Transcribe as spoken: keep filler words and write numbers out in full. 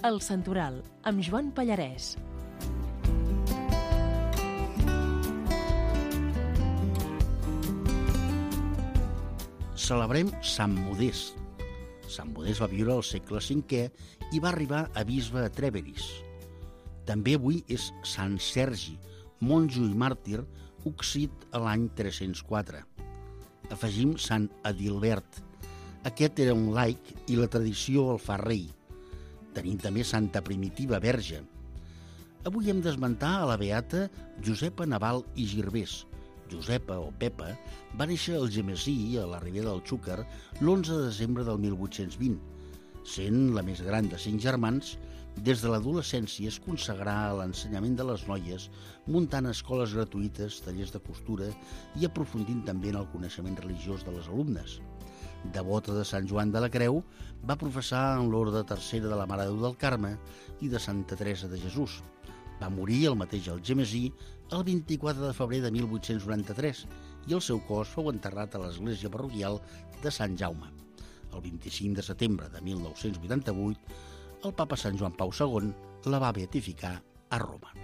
El Santoral, amb Joan Pallarès. Celebrem Sant Modest. Sant Modest va viure al segle cinquè i va arribar a bisbe a Trèveris. També avui és Sant Sergi, monjo i màrtir, occit a l'any tres-cents quatre. Afegim Sant Adilbert. Aquest era un laic i la tradició el fa rei. Tenim també Santa Primitiva Verge. Avui hem d'esmentar a la beata Josepa Naval i Girbés. Josepa, o Pepa, va néixer al Gemesí, a la Ribera del Xúquer, l'onze de desembre del mil vuit-cents vint. Sent la més gran de cinc germans, des de l'adolescència es consagrà a l'ensenyament de les noies, muntant escoles gratuïtes, tallers de costura i aprofundint també en el coneixement religiós de les alumnes. Devota de Sant Joan de la Creu, va professar en l'orde tercera de la Mare de Déu del Carme i de Santa Teresa de Jesús. Va morir el mateix Algemesí el vint-i-quatre de febrer de mil vuit-cents noranta-tres i el seu cos fou enterrat a l'església parroquial de Sant Jaume. El vint-i-cinc de setembre de mil nou-cents vuitanta-vuit, el papa Sant Joan Pau segon la va beatificar a Roma.